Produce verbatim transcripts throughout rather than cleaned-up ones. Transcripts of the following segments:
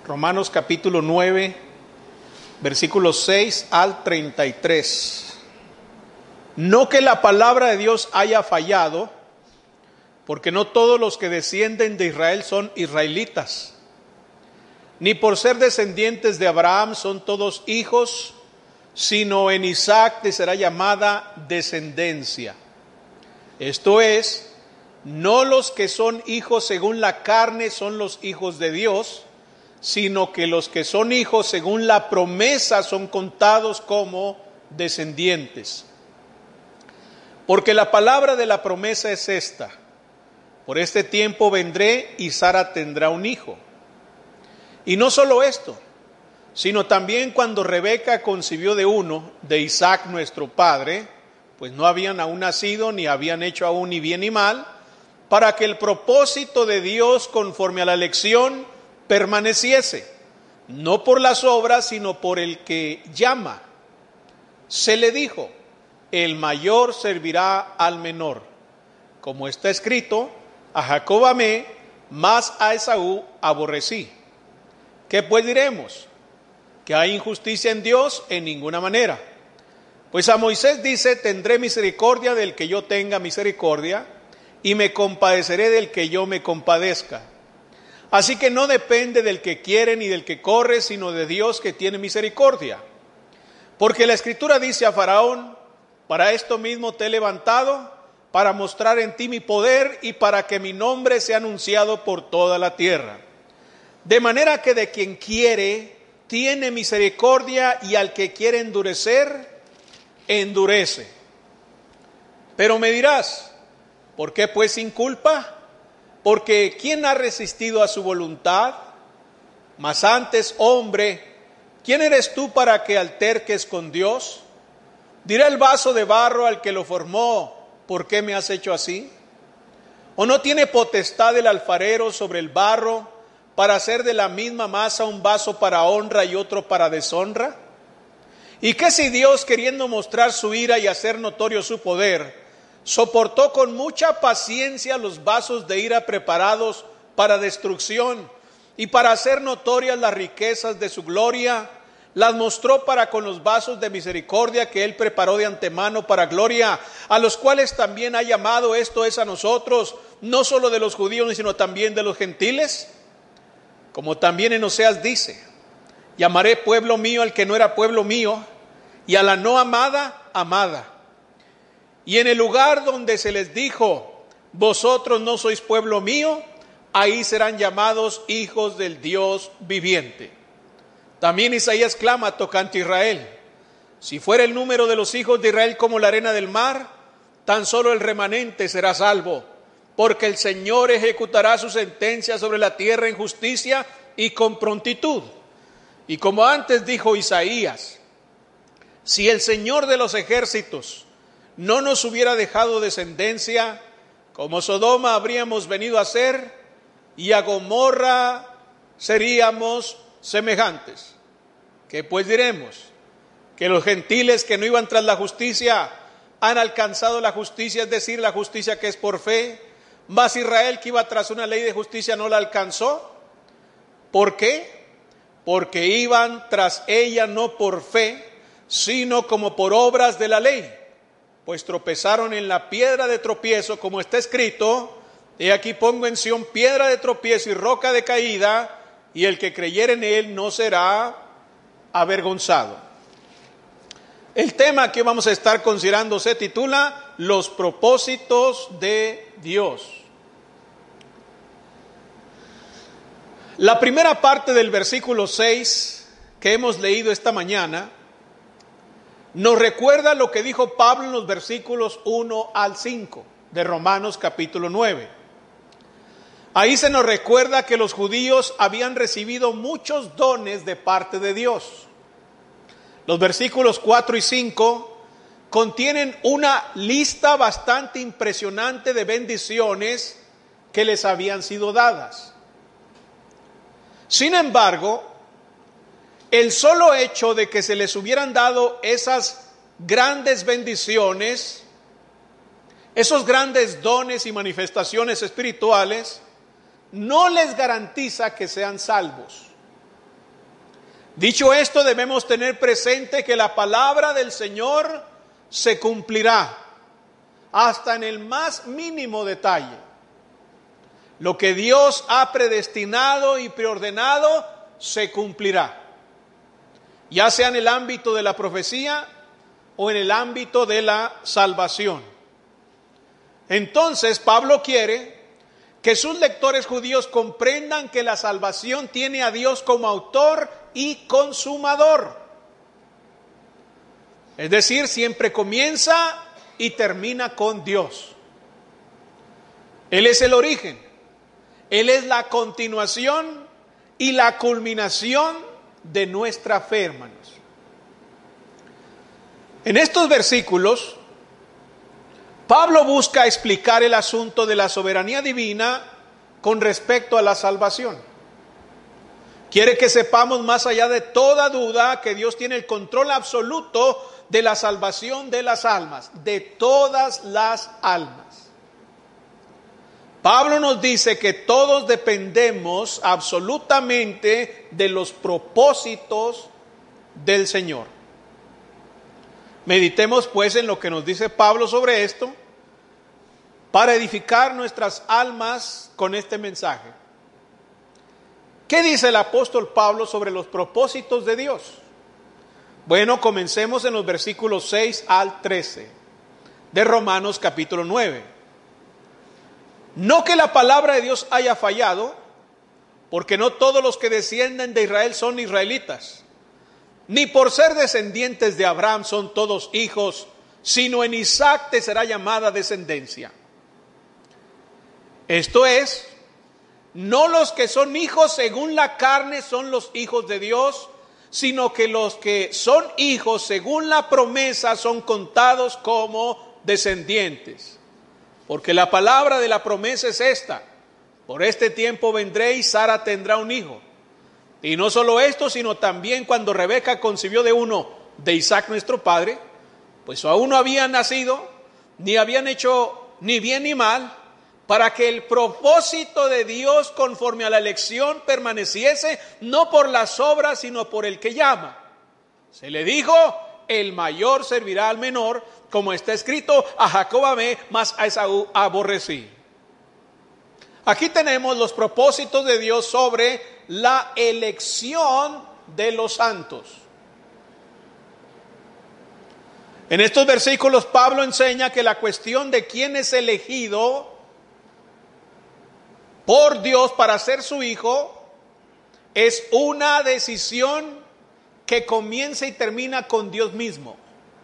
Romanos capítulo nueve, versículos seis al treinta y tres. No que la palabra de Dios haya fallado, porque no todos los que descienden de Israel son israelitas, ni por ser descendientes de Abraham son todos hijos, sino en Isaac te será llamada descendencia. Esto es, no los que son hijos según la carne son los hijos de Dios, sino que los que son hijos según la promesa son contados como descendientes. Porque la palabra de la promesa es esta: por este tiempo vendré y Sara tendrá un hijo. Y no solo esto, sino también cuando Rebeca concibió de uno, de Isaac nuestro padre, pues no habían aún nacido, ni habían hecho aún ni bien ni mal, para que el propósito de Dios conforme a la elección permaneciese, no por las obras, sino por el que llama. Se le dijo: el mayor servirá al menor. Como está escrito: a Jacob amé, mas a Esaú aborrecí. ¿Qué pues diremos? ¿Que hay injusticia en Dios? En ninguna manera. Pues a Moisés dice: tendré misericordia del que yo tenga misericordia, y me compadeceré del que yo me compadezca. Así que no depende del que quiere ni del que corre, sino de Dios que tiene misericordia. Porque la Escritura dice a Faraón: para esto mismo te he levantado, para mostrar en ti mi poder y para que mi nombre sea anunciado por toda la tierra. De manera que de quien quiere tiene misericordia, y al que quiere endurecer, endurece. Pero me dirás: ¿por qué pues sin culpa? Porque ¿quién ha resistido a su voluntad? Mas antes, hombre, ¿quién eres tú para que alterques con Dios? ¿Dirá el vaso de barro al que lo formó: ¿por qué me has hecho así? ¿O no tiene potestad el alfarero sobre el barro para hacer de la misma masa un vaso para honra y otro para deshonra? ¿Y qué si Dios, queriendo mostrar su ira y hacer notorio su poder, soportó con mucha paciencia los vasos de ira preparados para destrucción, y para hacer notorias las riquezas de su gloria, las mostró para con los vasos de misericordia que él preparó de antemano para gloria, a los cuales también ha llamado, esto es a nosotros, no solo de los judíos, sino también de los gentiles? Como también en Oseas dice: llamaré pueblo mío al que no era pueblo mío, y a la no amada, amada. Y en el lugar donde se les dijo: vosotros no sois pueblo mío, ahí serán llamados hijos del Dios viviente. También Isaías clama tocante a Israel: si fuera el número de los hijos de Israel como la arena del mar, tan solo el remanente será salvo, porque el Señor ejecutará su sentencia sobre la tierra en justicia y con prontitud. Y como antes dijo Isaías: si el Señor de los ejércitos no nos hubiera dejado descendencia, como Sodoma habríamos venido a ser, y a Gomorra seríamos semejantes. ¿Qué pues diremos? ¿Que los gentiles que no iban tras la justicia han alcanzado la justicia, es decir, la justicia que es por fe? Mas Israel, que iba tras una ley de justicia, no la alcanzó. ¿Por qué? Porque iban tras ella no por fe, sino como por obras de la ley. Pues tropezaron en la piedra de tropiezo, como está escrito: he aquí pongo en Sión piedra de tropiezo y roca de caída, y el que creyere en él no será avergonzado. El tema que vamos a estar considerando se titula Los propósitos de Dios. La primera parte del versículo seis que hemos leído esta mañana nos recuerda lo que dijo Pablo en los versículos uno al cinco de Romanos capítulo nueve. Ahí se nos recuerda que los judíos habían recibido muchos dones de parte de Dios. Los versículos cuatro y cinco contienen una lista bastante impresionante de bendiciones que les habían sido dadas. Sin embargo, el solo hecho de que se les hubieran dado esas grandes bendiciones, esos grandes dones y manifestaciones espirituales, no les garantiza que sean salvos. Dicho esto, debemos tener presente que la palabra del Señor se cumplirá hasta en el más mínimo detalle. Lo que Dios ha predestinado y preordenado se cumplirá, ya sea en el ámbito de la profecía o en el ámbito de la salvación. Entonces, Pablo quiere que sus lectores judíos comprendan que la salvación tiene a Dios como autor y consumador. Es decir, siempre comienza y termina con Dios. Él es el origen, Él es la continuación y la culminación de nuestra fe, hermanos. En estos versículos, Pablo busca explicar el asunto de la soberanía divina con respecto a la salvación. Quiere que sepamos más allá de toda duda que Dios tiene el control absoluto de la salvación de las almas, de todas las almas. Pablo nos dice que todos dependemos absolutamente de los propósitos del Señor. Meditemos pues en lo que nos dice Pablo sobre esto para edificar nuestras almas con este mensaje. ¿Qué dice el apóstol Pablo sobre los propósitos de Dios? Bueno, comencemos en los versículos seis al trece de Romanos capítulo nueve. No que la palabra de Dios haya fallado, porque no todos los que descienden de Israel son israelitas, ni por ser descendientes de Abraham son todos hijos, sino en Isaac te será llamada descendencia. Esto es, no los que son hijos según la carne son los hijos de Dios, sino que los que son hijos según la promesa son contados como descendientes. Porque la palabra de la promesa es esta: por este tiempo vendré y Sara tendrá un hijo. Y no solo esto, sino también cuando Rebeca concibió de uno de Isaac nuestro padre, pues aún no habían nacido, ni habían hecho ni bien ni mal, para que el propósito de Dios conforme a la elección permaneciese, no por las obras, sino por el que llama. Se le dijo, el mayor servirá al menor, como está escrito, a Jacob amé, mas a Esaú aborrecí. Aquí tenemos los propósitos de Dios sobre la elección de los santos. En estos versículos Pablo enseña que la cuestión de quién es elegido por Dios para ser su hijo es una decisión que comienza y termina con Dios mismo.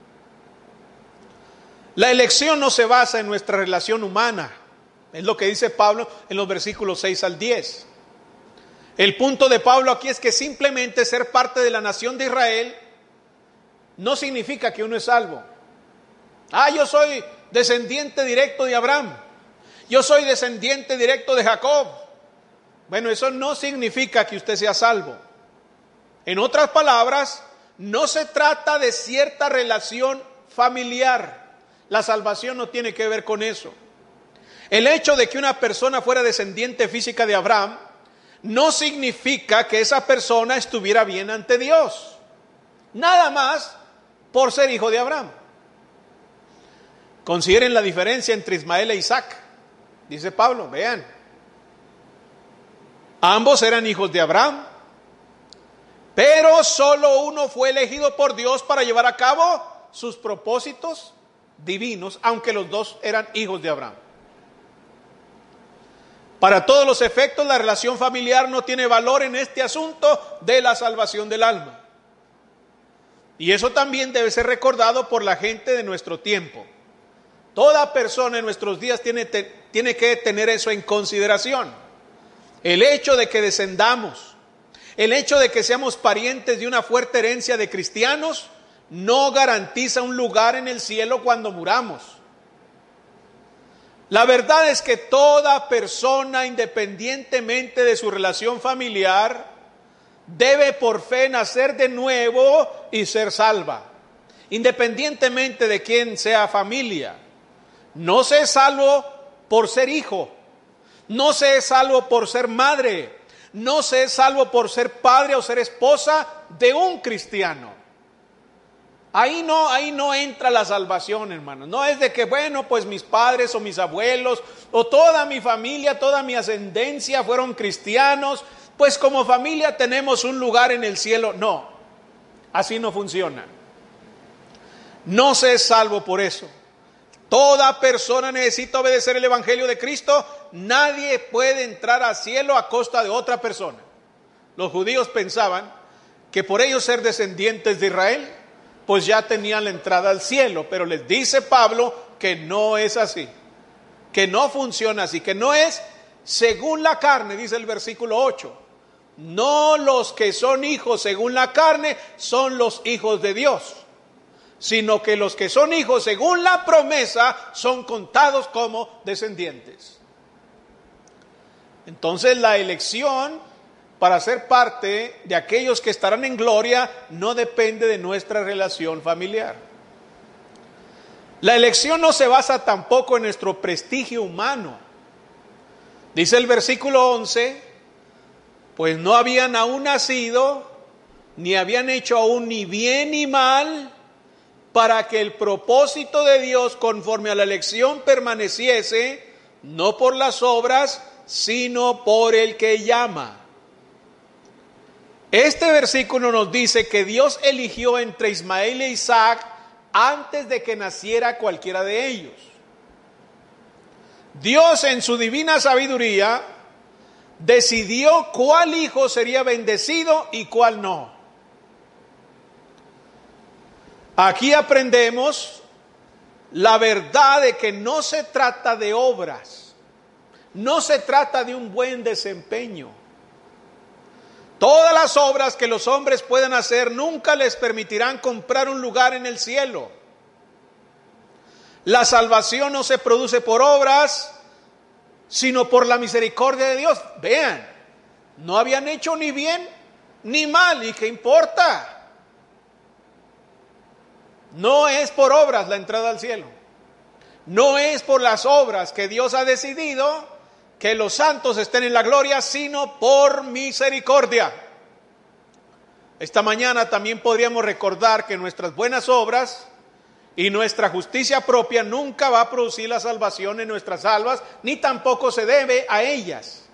La elección no se basa en nuestra relación humana, es lo que dice Pablo en los versículos seis al diez. El punto de Pablo aquí es que simplemente ser parte de la nación de Israel no significa que uno es salvo. Ah, yo soy descendiente directo de Abraham, yo soy descendiente directo de Jacob. Bueno, eso no significa que usted sea salvo. En otras palabras, no se trata de cierta relación familiar. La salvación no tiene que ver con eso. El hecho de que una persona fuera descendiente física de Abraham no significa que esa persona estuviera bien ante Dios. Nada más por ser hijo de Abraham. Consideren la diferencia entre Ismael e Isaac. Dice Pablo, vean. Ambos eran hijos de Abraham, pero solo uno fue elegido por Dios para llevar a cabo sus propósitos divinos, aunque los dos eran hijos de Abraham. Para todos los efectos, la relación familiar no tiene valor en este asunto de la salvación del alma. Y eso también debe ser recordado por la gente de nuestro tiempo. Toda persona en nuestros días tiene, te, tiene que tener eso en consideración. El hecho de que descendamos, el hecho de que seamos parientes de una fuerte herencia de cristianos, no garantiza un lugar en el cielo cuando muramos. La verdad es que toda persona, independientemente de su relación familiar, debe por fe nacer de nuevo y ser salva, independientemente de quién sea familia. No se es salvo por ser hijo, no se es salvo por ser madre, No se es salvo por ser padre o ser esposa de un cristiano. Ahí no, ahí no entra la salvación, hermanos. No es de que, bueno, pues mis padres o mis abuelos o toda mi familia, toda mi ascendencia fueron cristianos, pues como familia tenemos un lugar en el cielo. No, así no funciona. No se es salvo por eso. Toda persona necesita obedecer el evangelio de Cristo. Nadie puede entrar al cielo a costa de otra persona. Los judíos pensaban que por ellos ser descendientes de Israel, pues ya tenían la entrada al cielo, pero les dice Pablo que no es así, que no funciona así, que no es según la carne, dice el versículo ocho. No los que son hijos según la carne son los hijos de Dios, sino que los que son hijos según la promesa son contados como descendientes. Entonces la elección para ser parte de aquellos que estarán en gloria no depende de nuestra relación familiar. La elección no se basa tampoco en nuestro prestigio humano. Dice el versículo once, pues no habían aún nacido, ni habían hecho aún ni bien ni mal, para que el propósito de Dios conforme a la elección permaneciese, no por las obras, sino por el que llama. Este versículo nos dice que Dios eligió entre Ismael e Isaac antes de que naciera cualquiera de ellos. Dios en su divina sabiduría decidió cuál hijo sería bendecido y cuál no. Aquí aprendemos la verdad de que no se trata de obras, no se trata de un buen desempeño. Todas las obras que los hombres puedan hacer nunca les permitirán comprar un lugar en el cielo. La salvación no se produce por obras, sino por la misericordia de Dios. Vean, no habían hecho ni bien ni mal, ¿y qué importa? No es por obras la entrada al cielo. No es por las obras que Dios ha decidido que los santos estén en la gloria, sino por misericordia. Esta mañana también podríamos recordar que nuestras buenas obras y nuestra justicia propia nunca va a producir la salvación en nuestras almas, ni tampoco se debe a ellas.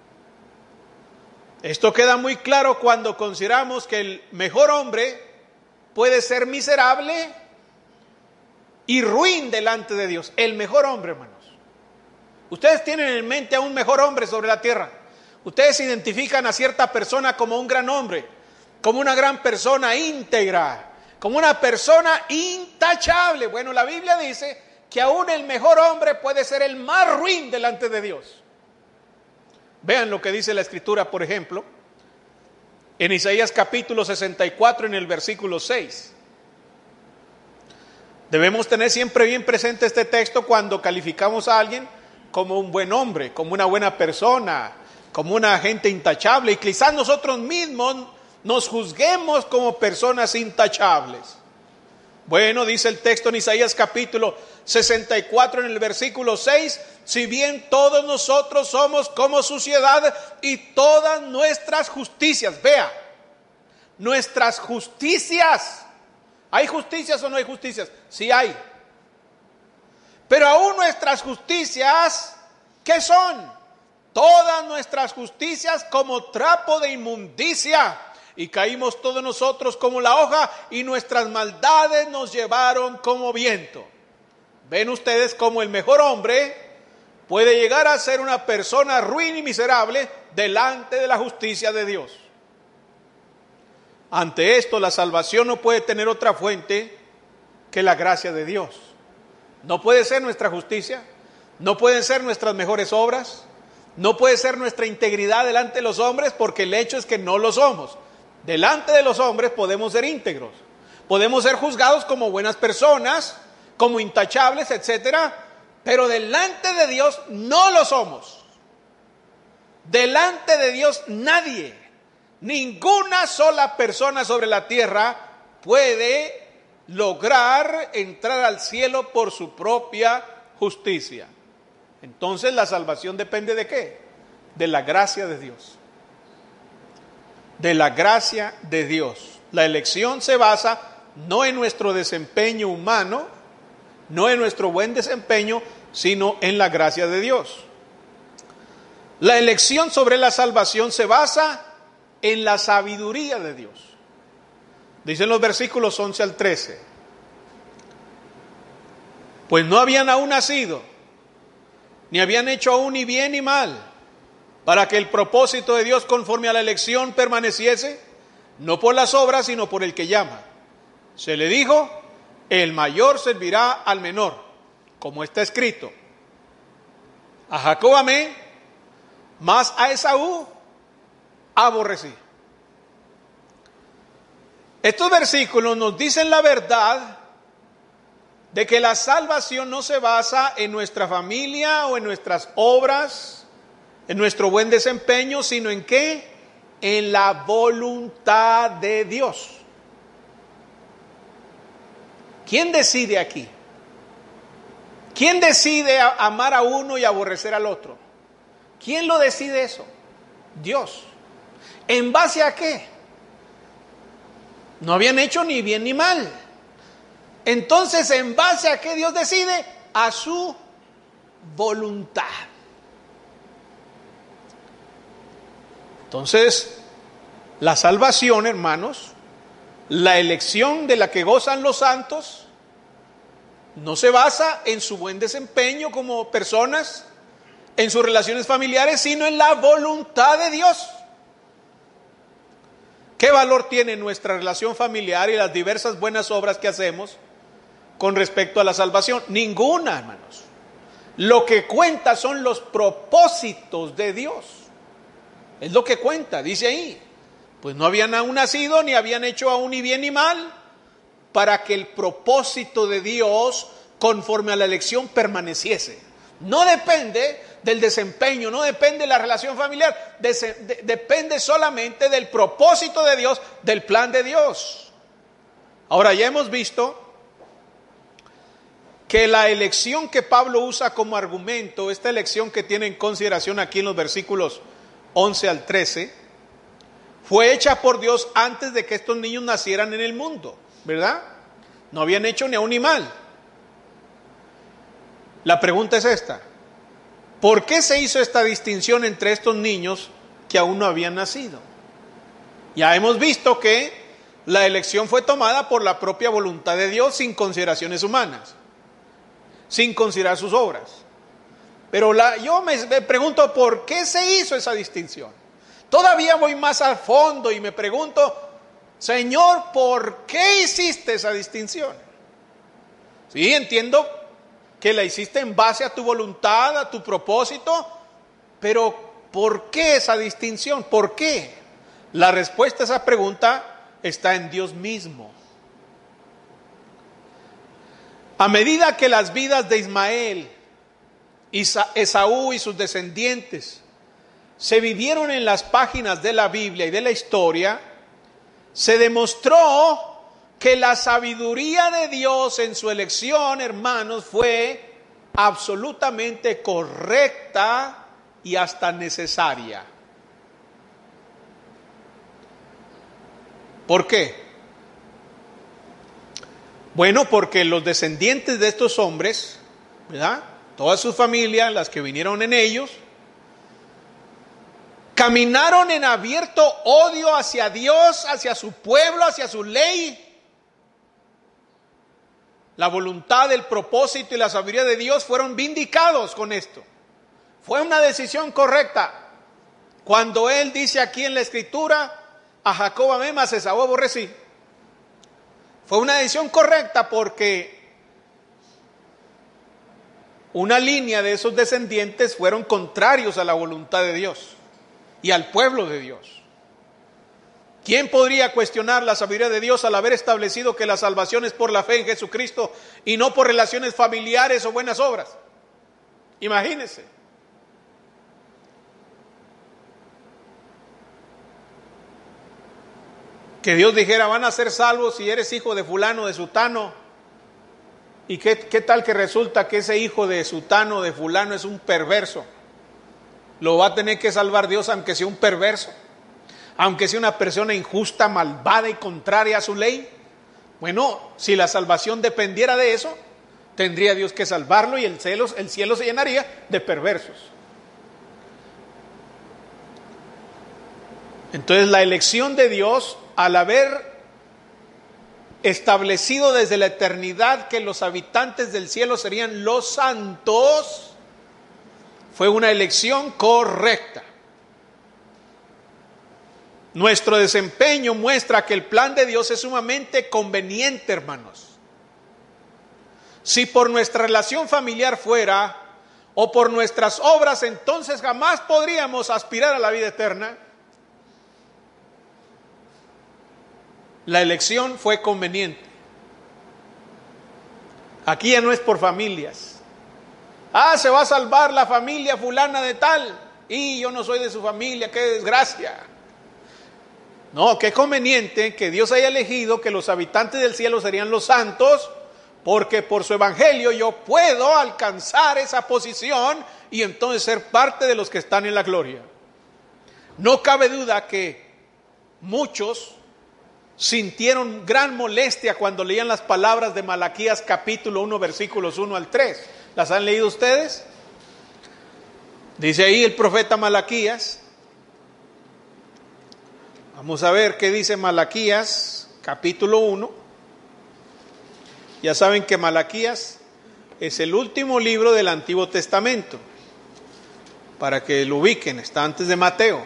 Esto queda muy claro cuando consideramos que el mejor hombre puede ser miserable y ruin delante de Dios. El mejor hombre, hermanos. Ustedes tienen en mente a un mejor hombre sobre la tierra. Ustedes identifican a cierta persona como un gran hombre, como una gran persona íntegra, como una persona intachable. Bueno, la Biblia dice que aún el mejor hombre puede ser el más ruin delante de Dios. Vean lo que dice la Escritura, por ejemplo, en Isaías capítulo sesenta y cuatro, en el versículo seis. Debemos tener siempre bien presente este texto cuando calificamos a alguien como un buen hombre, como una buena persona, como una gente intachable, y quizás nosotros mismos nos juzguemos como personas intachables. Bueno, dice el texto en Isaías capítulo sesenta y cuatro, en el versículo seis, si bien todos nosotros somos como suciedad y todas nuestras justicias, vea, nuestras justicias, ¿hay justicias o no hay justicias? Sí hay. Pero aún nuestras justicias, ¿qué son? Todas nuestras justicias como trapo de inmundicia, y caímos todos nosotros como la hoja, y nuestras maldades nos llevaron como viento. Ven ustedes cómo el mejor hombre puede llegar a ser una persona ruin y miserable delante de la justicia de Dios. Ante esto, la salvación no puede tener otra fuente que la gracia de Dios. No puede ser nuestra justicia, no pueden ser nuestras mejores obras, no puede ser nuestra integridad delante de los hombres, porque el hecho es que no lo somos. Delante de los hombres podemos ser íntegros, podemos ser juzgados como buenas personas, como intachables, etcétera, pero delante de Dios no lo somos. Delante de Dios nadie, ninguna sola persona sobre la tierra puede lograr entrar al cielo por su propia justicia. Entonces la salvación depende ¿de qué? De la gracia de Dios. de la gracia de Dios. La elección se basa no en nuestro desempeño humano, no en nuestro buen desempeño, sino en la gracia de Dios. La elección sobre la salvación se basa en la sabiduría de Dios. Dicen los versículos once al trece. Pues no habían aún nacido, ni habían hecho aún ni bien ni mal, para que el propósito de Dios conforme a la elección permaneciese, no por las obras, sino por el que llama. Se le dijo, el mayor servirá al menor, como está escrito. A Jacob amé, mas a Esaú aborrecí. Estos versículos nos dicen la verdad de que la salvación no se basa en nuestra familia o en nuestras obras, en nuestro buen desempeño, sino en ¿qué? En la voluntad de Dios. ¿Quién decide aquí? ¿Quién decide amar a uno y aborrecer al otro? ¿Quién lo decide eso? Dios. ¿En base a qué? No habían hecho ni bien ni mal. Entonces, ¿en base a qué Dios decide? A su voluntad. Entonces, la salvación, hermanos, la elección de la que gozan los santos, no se basa en su buen desempeño como personas, en sus relaciones familiares, sino en la voluntad de Dios. ¿Qué valor tiene nuestra relación familiar y las diversas buenas obras que hacemos con respecto a la salvación? Ninguna, hermanos. Lo que cuenta son los propósitos de Dios. Es lo que cuenta, dice ahí. Pues no habían aún nacido, ni habían hecho aún ni bien ni mal, para que el propósito de Dios, conforme a la elección, permaneciese. No depende del desempeño, no depende de la relación familiar, de, de, depende solamente del propósito de Dios, del plan de Dios. Ahora, ya hemos visto que la elección que Pablo usa como argumento, esta elección que tiene en consideración aquí en los versículos once al trece, fue hecha por Dios antes de que estos niños nacieran en el mundo, ¿verdad? No habían hecho ni aún ni mal. La pregunta es esta: ¿por qué se hizo esta distinción entre estos niños que aún no habían nacido? Ya hemos visto que la elección fue tomada por la propia voluntad de Dios sin consideraciones humanas, sin considerar sus obras. Pero la, yo me, me pregunto, ¿por qué se hizo esa distinción? Todavía voy más al fondo y me pregunto, Señor, ¿por qué hiciste esa distinción? Sí, entiendo que la hiciste en base a tu voluntad, a tu propósito, pero ¿por qué esa distinción? ¿Por qué? La respuesta a esa pregunta está en Dios mismo. A medida que las vidas de Ismael, Esaú y sus descendientes se vivieron en las páginas de la Biblia y de la historia, se demostró que la sabiduría de Dios en su elección, hermanos, fue absolutamente correcta y hasta necesaria. ¿Por qué? Bueno, porque los descendientes de estos hombres, ¿verdad?, todas sus familias, las que vinieron en ellos, caminaron en abierto odio hacia Dios, hacia su pueblo, hacia su ley. La voluntad, el propósito y la sabiduría de Dios fueron vindicados con esto. Fue una decisión correcta. Cuando Él dice aquí en la Escritura, a Jacob amé, mas a Esaú aborrecí. Fue una decisión correcta porque una línea de esos descendientes fueron contrarios a la voluntad de Dios y al pueblo de Dios. ¿Quién podría cuestionar la sabiduría de Dios al haber establecido que la salvación es por la fe en Jesucristo y no por relaciones familiares o buenas obras? Imagínense. Que Dios dijera, van a ser salvos si eres hijo de fulano, de sutano. ¿Y qué, qué tal que resulta que ese hijo de sutano, de fulano, es un perverso? Lo va a tener que salvar Dios aunque sea un perverso. aunque sea una persona injusta, malvada y contraria a su ley. Bueno, si la salvación dependiera de eso, tendría Dios que salvarlo y el cielo, el cielo se llenaría de perversos. Entonces la elección de Dios, al haber establecido desde la eternidad que los habitantes del cielo serían los santos, fue una elección correcta. Nuestro desempeño muestra que el plan de Dios es sumamente conveniente, hermanos. Si por nuestra relación familiar fuera, o por nuestras obras, entonces jamás podríamos aspirar a la vida eterna. La elección fue conveniente. Aquí ya no es por familias. Ah, se va a salvar la familia fulana de tal, y yo no soy de su familia, qué desgracia. No, qué conveniente que Dios haya elegido que los habitantes del cielo serían los santos, porque por su evangelio yo puedo alcanzar esa posición y entonces ser parte de los que están en la gloria. No cabe duda que muchos sintieron gran molestia cuando leían las palabras de Malaquías capítulo uno, versículos uno al tres. ¿Las han leído ustedes? Dice ahí el profeta Malaquías. Vamos a ver qué dice Malaquías capítulo uno. Ya saben que Malaquías es el último libro del Antiguo Testamento. Para que lo ubiquen, está antes de Mateo.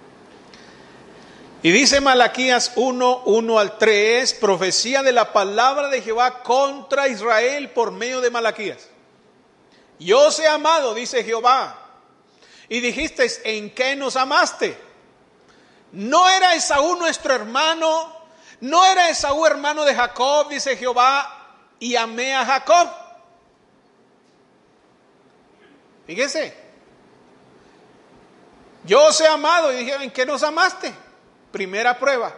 Y dice Malaquías uno, uno al tres, profecía de la palabra de Jehová contra Israel por medio de Malaquías. Yo os he amado, dice Jehová, y dijisteis, ¿en qué nos amaste? ¿No era Esaú nuestro hermano? ¿No era Esaú hermano de Jacob, dice Jehová, y amé a Jacob? Fíjese, yo os he amado, y dije, ¿en qué nos amaste? Primera prueba.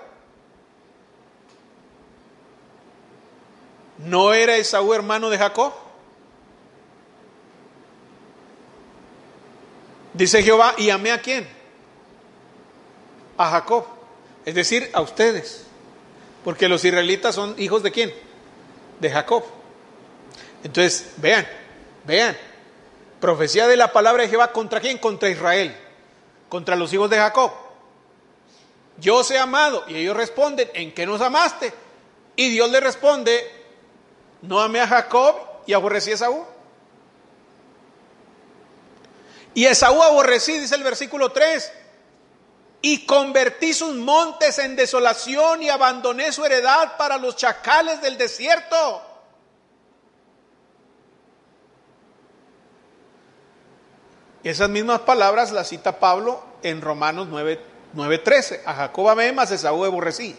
¿No era Esaú hermano de Jacob? Dice Jehová, ¿y amé a quién? A Jacob, es decir, a ustedes, porque los israelitas son hijos de quién? De Jacob. Entonces, vean, vean, profecía de la palabra de Jehová, ¿contra quién? Contra Israel, contra los hijos de Jacob. Yo os he amado, y ellos responden, ¿en qué nos amaste? Y Dios le responde, no amé a Jacob y aborrecí a Esaú. Y Esaú aborrecí, dice el versículo tres, y convertí sus montes en desolación y abandoné su heredad para los chacales del desierto. Y esas mismas palabras las cita Pablo en Romanos nueve trece. A Jacob amé, mas Esaú aborrecí.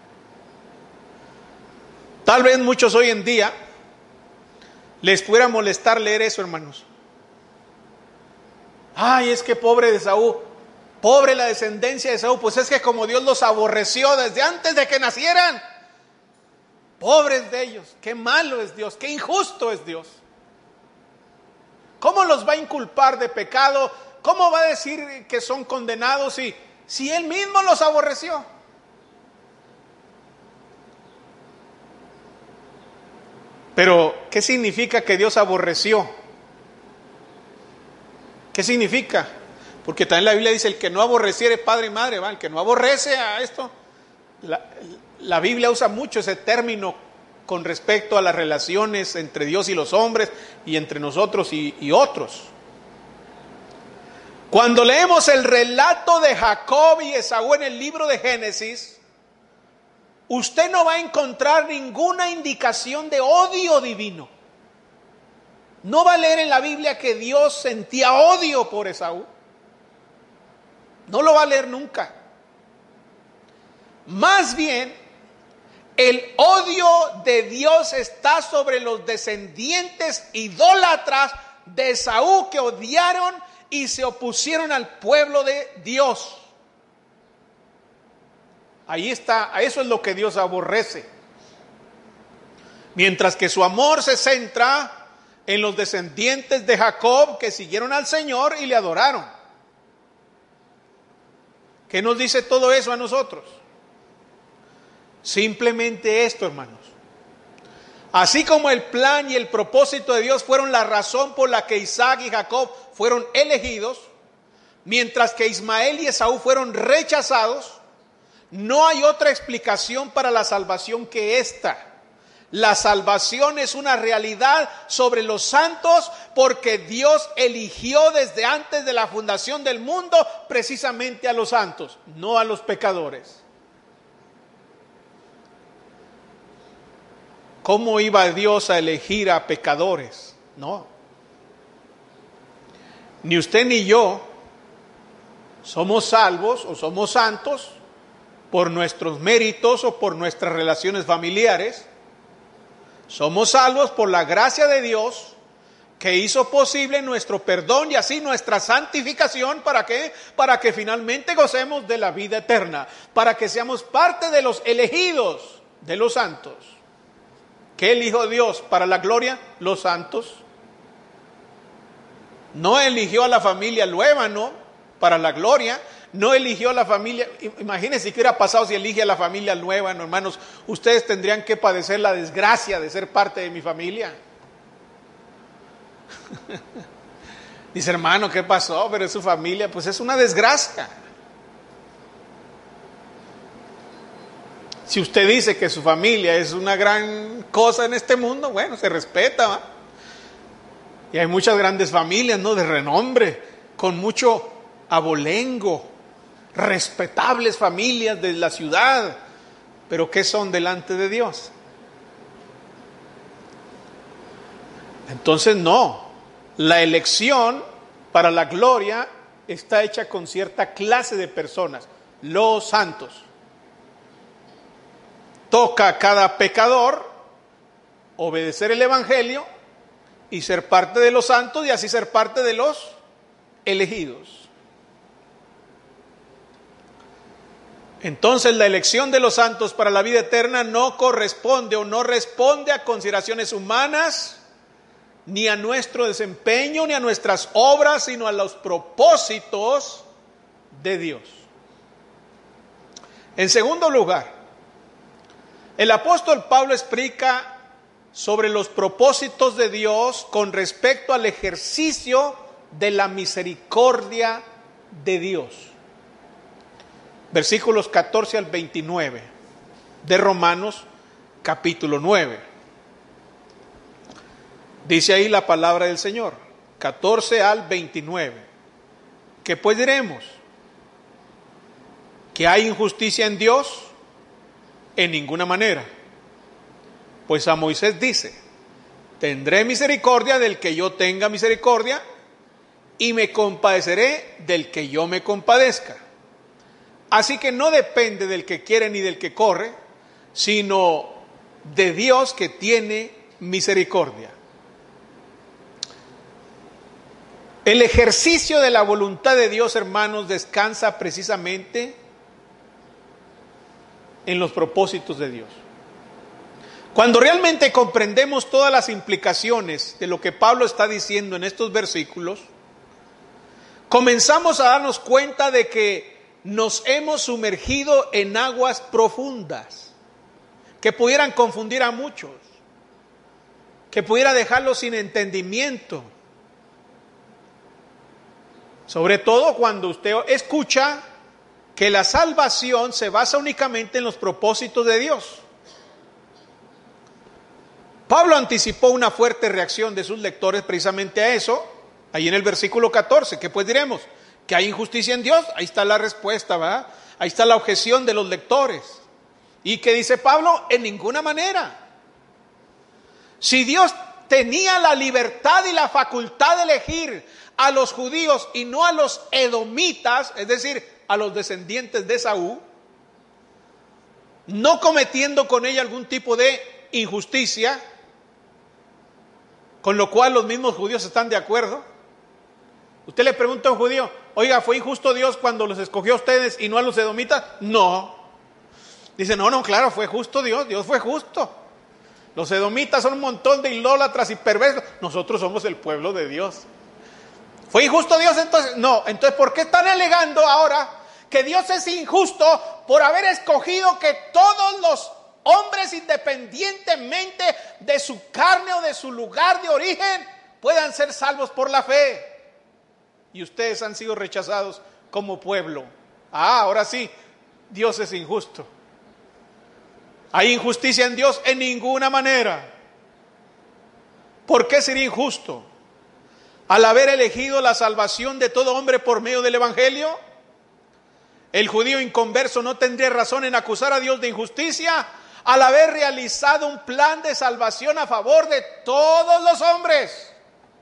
Tal vez muchos hoy en día les pudiera molestar leer eso, hermanos. Ay, es que pobre de Esaú. Pobre la descendencia de Esaú, pues es que como Dios los aborreció desde antes de que nacieran. Pobres de ellos, qué malo es Dios, qué injusto es Dios. ¿Cómo los va a inculpar de pecado? ¿Cómo va a decir que son condenados si, si Él mismo los aborreció? Pero, ¿qué significa que Dios aborreció? ¿Qué significa? Porque también la Biblia dice, el que no aborreciere padre y madre, ¿va? El que no aborrece a esto. La, la Biblia usa mucho ese término con respecto a las relaciones entre Dios y los hombres y entre nosotros y, y otros. Cuando leemos el relato de Jacob y Esaú en el libro de Génesis, usted no va a encontrar ninguna indicación de odio divino. No va a leer en la Biblia que Dios sentía odio por Esaú. No lo va a leer nunca. Más bien, el odio de Dios está sobre los descendientes idólatras de Esaú que odiaron y se opusieron al pueblo de Dios. Ahí está, a eso es lo que Dios aborrece. Mientras que su amor se centra en los descendientes de Jacob que siguieron al Señor y le adoraron. ¿Qué nos dice todo eso a nosotros? Simplemente esto, hermanos. Así como el plan y el propósito de Dios fueron la razón por la que Isaac y Jacob fueron elegidos, mientras que Ismael y Esaú fueron rechazados, no hay otra explicación para la salvación que esta. La salvación es una realidad sobre los santos porque Dios eligió desde antes de la fundación del mundo precisamente a los santos, no a los pecadores. ¿Cómo iba Dios a elegir a pecadores? No. Ni usted ni yo somos salvos o somos santos por nuestros méritos o por nuestras relaciones familiares. Somos salvos por la gracia de Dios que hizo posible nuestro perdón y así nuestra santificación. ¿Para qué? Para que finalmente gocemos de la vida eterna, para que seamos parte de los elegidos, de los santos. ¿Qué eligió Dios para la gloria? Los santos. No eligió a la familia Luébano para la gloria. No eligió a la familia. Imagínense qué hubiera pasado si elige a la familia Luébano, hermanos. Ustedes tendrían que padecer la desgracia de ser parte de mi familia. Dice, hermano, ¿qué pasó? Pero es su familia. Pues es una desgracia. Si usted dice que su familia es una gran cosa en este mundo, bueno, se respeta, ¿va? Y hay muchas grandes familias, ¿no? De renombre, con mucho abolengo, respetables familias de la ciudad, pero ¿qué son delante de Dios? Entonces no, la elección para la gloria está hecha con cierta clase de personas, los santos. Toca a cada pecador obedecer el evangelio y ser parte de los santos y así ser parte de los elegidos. Entonces la elección de los santos para la vida eterna no corresponde o no responde a consideraciones humanas, ni a nuestro desempeño, ni a nuestras obras, sino a los propósitos de Dios. En segundo lugar, el apóstol Pablo explica sobre los propósitos de Dios con respecto al ejercicio de la misericordia de Dios. Versículos catorce al veintinueve de Romanos capítulo nueve. Dice ahí la palabra del Señor, catorce al veintinueve. ¿Qué pues diremos? ¿Que hay injusticia en Dios? En ninguna manera. Pues a Moisés dice, tendré misericordia del que yo tenga misericordia y me compadeceré del que yo me compadezca. Así que no depende del que quiere ni del que corre, sino de Dios que tiene misericordia. El ejercicio de la voluntad de Dios, hermanos, descansa precisamente en los propósitos de Dios. Cuando realmente comprendemos todas las implicaciones de lo que Pablo está diciendo en estos versículos, comenzamos a darnos cuenta de que nos hemos sumergido en aguas profundas que pudieran confundir a muchos, que pudiera dejarlos sin entendimiento. Sobre todo cuando usted escucha que la salvación se basa únicamente en los propósitos de Dios. Pablo anticipó una fuerte reacción de sus lectores precisamente a eso, ahí en el versículo catorce. ¿Qué pues diremos? ¿Que hay injusticia en Dios? Ahí está la respuesta, ¿verdad? Ahí está la objeción de los lectores. ¿Y qué dice Pablo? En ninguna manera. Si Dios tenía la libertad y la facultad de elegir a los judíos y no a los edomitas, es decir, a los descendientes de Esaú, no cometiendo con ella algún tipo de injusticia, con lo cual los mismos judíos están de acuerdo. Usted le pregunta a un judío, oiga, ¿fue injusto Dios cuando los escogió a ustedes y no a los edomitas? No. Dice, no, no, claro, fue justo Dios, Dios fue justo. Los edomitas son un montón de idólatras y perversos, nosotros somos el pueblo de Dios. ¿Fue injusto Dios entonces? No. Entonces, ¿por qué están alegando ahora que Dios es injusto por haber escogido que todos los hombres, independientemente de su carne o de su lugar de origen, puedan ser salvos por la fe. Y ustedes han sido rechazados como pueblo. Ah, ahora sí, Dios es injusto. ¿Hay injusticia en Dios? En ninguna manera. ¿Por qué sería injusto? Al haber elegido la salvación de todo hombre por medio del Evangelio, el judío inconverso no tendría razón en acusar a Dios de injusticia al haber realizado un plan de salvación a favor de todos los hombres.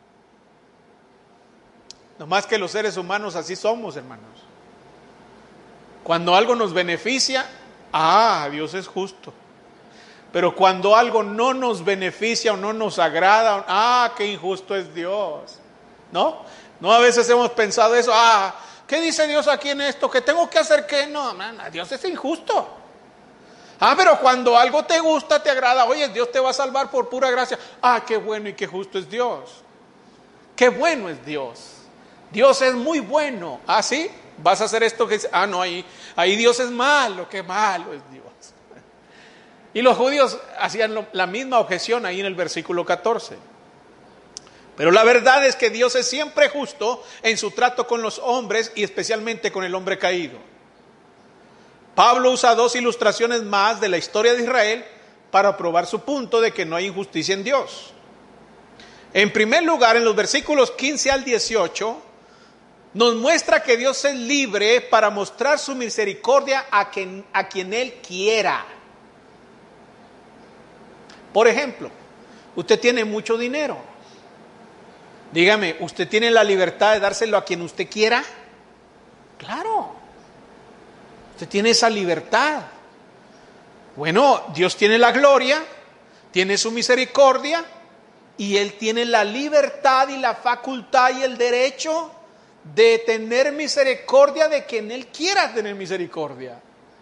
No más que los seres humanos así somos, hermanos. Cuando algo nos beneficia, ah, Dios es justo. Pero cuando algo no nos beneficia o no nos agrada, ah, qué injusto es Dios. ¿No? No, a veces hemos pensado eso, ah, ¿qué dice Dios aquí en esto? ¿Que tengo que hacer qué? No, man, Dios es injusto. Ah, pero cuando algo te gusta, te agrada, oye, Dios te va a salvar por pura gracia. Ah, qué bueno y qué justo es Dios. Qué bueno es Dios. Dios es muy bueno. Ah, ¿sí? ¿Vas a hacer esto que dice? Ah, no, ahí, ahí Dios es malo. Qué malo es Dios. Y los judíos hacían lo, la misma objeción ahí en el versículo catorce. Pero la verdad es que Dios es siempre justo en su trato con los hombres y especialmente con el hombre caído. Pablo usa dos ilustraciones más de la historia de Israel para probar su punto de que no hay injusticia en Dios. En primer lugar, en los versículos quince al dieciocho, nos muestra que Dios es libre para mostrar su misericordia a quien, a quien Él quiera. Por ejemplo, usted tiene mucho dinero. Dígame, ¿usted tiene la libertad de dárselo a quien usted quiera? Claro. Usted tiene esa libertad. Bueno, Dios tiene la gloria, tiene su misericordia y Él tiene la libertad y la facultad y el derecho de tener misericordia de quien Él quiera tener misericordia.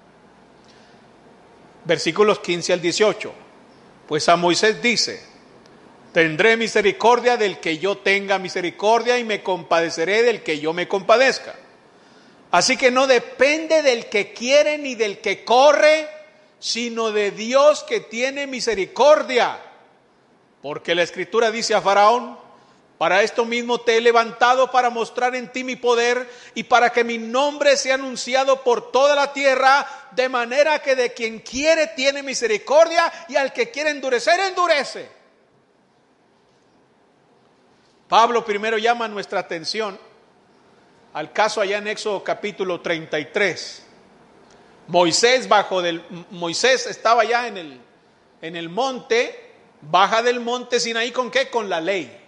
Versículos quince al dieciocho. Pues a Moisés dice: tendré misericordia del que yo tenga misericordia y me compadeceré del que yo me compadezca. Así que no depende del que quiere ni del que corre, sino de Dios que tiene misericordia. Porque la Escritura dice a Faraón: para esto mismo te he levantado para mostrar en ti mi poder y para que mi nombre sea anunciado por toda la tierra, de manera que de quien quiere tiene misericordia y al que quiere endurecer, endurece. Pablo primero llama nuestra atención al caso allá en Éxodo capítulo treinta y tres. Moisés bajo del Moisés estaba allá en el en el monte, baja del monte Sinaí, ¿con qué? Con la ley.